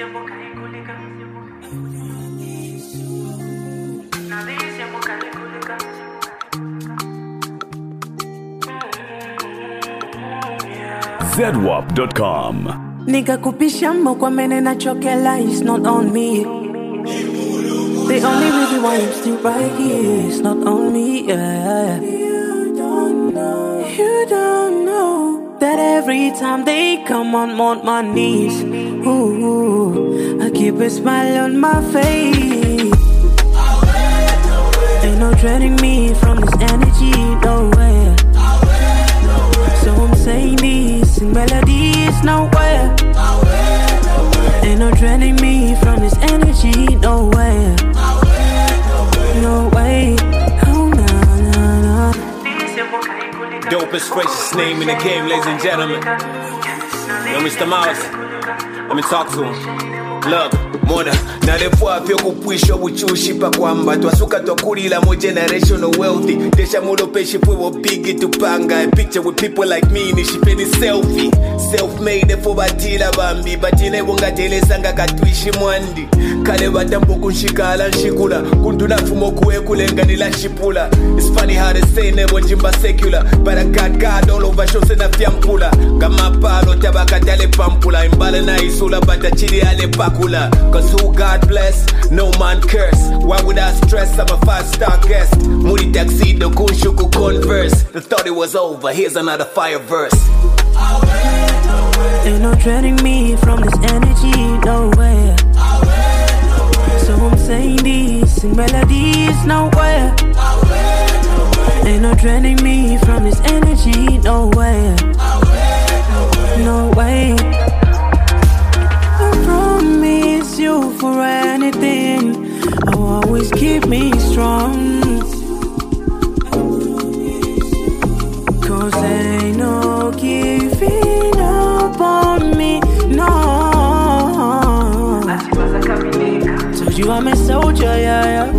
ZWAP.com. Nigga kupisha mbo mene na chokela, it's not on me. The only reason why I'm still right here is not on me, yeah. You don't know that every time they come on my knees, ooh, I keep a smile on my face. Ain't no draining me from this energy, no way. So I'm saying this in melodies, nowhere. Ain't no draining me from this energy, no way. No way. Oh, no. Dopest, freshest name in the game, ladies and gentlemen. Yo, Mr. Mouse, let me talk to him. Look, mona, na defua fyo kupwisho uchushi pa kwamba twasuka twakulila mo generational wealthy. Desha mulo peshi fwe wo bigi tupanga. A picture with people like me nishipeni selfie. Self-made for batila bambi, batine wonga tele sanga katwishi mwandi. Kale batambo kunshika ala nshikula, kuntuna fumo kuwe kulenga nila shipula. It's funny how they say never njimba secular, but I got God all over show sena fiampula. Kama palo tabaka tale pampula, imbala na isula bata chili ale pakula. Cause who God bless, no man curse. Why would I stress, I'm a 5-star guest. Moody tuxedo kunshuku converse. They thought it was over, here's another fire verse. Ain't no draining me from this energy, no way. So I'm saying this in melodies, nowhere. Ain't no draining me from this energy, no way. No way. I promise you for anything, I'll always keep me strong. Cause ain't no giving up on me, no. Told you I'm a soldier, yeah.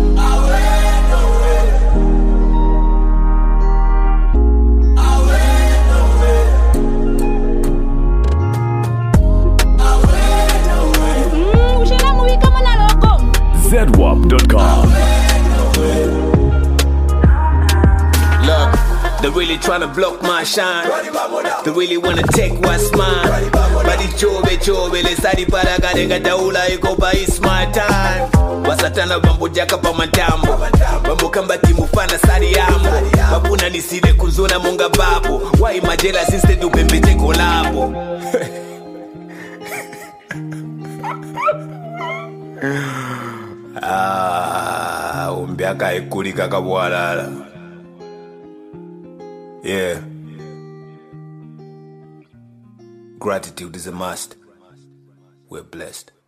ZWAP.com. Look, they really tryna block my shine. They really wanna take what's mine. Badi chobe lesari para garenga daula ikopa, it's my time. Wasatana bambu jaka pa matambo, bambu kamba timu fana sari ambo. Babuna niside kuzona monga babo, why majela since do bembete kolabo. Umbiaka ikuli kakabwalala. Yeah. Gratitude is a must. We're blessed.